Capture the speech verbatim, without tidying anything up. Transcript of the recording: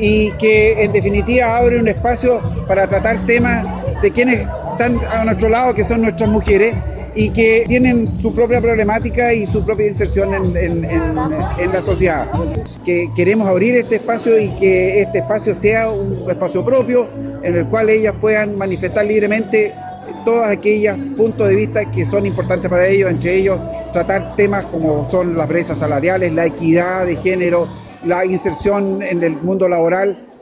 y que en definitiva abre un espacio para tratar temas de quienes están a nuestro lado, que son nuestras mujeres, y que tienen su propia problemática y su propia inserción en, en, en, en la sociedad. Que queremos abrir este espacio y que este espacio sea un espacio propio en el cual ellas puedan manifestar libremente todos aquellos puntos de vista que son importantes para ellos, entre ellos tratar temas como son las brechas salariales, la equidad de género, la inserción en el mundo laboral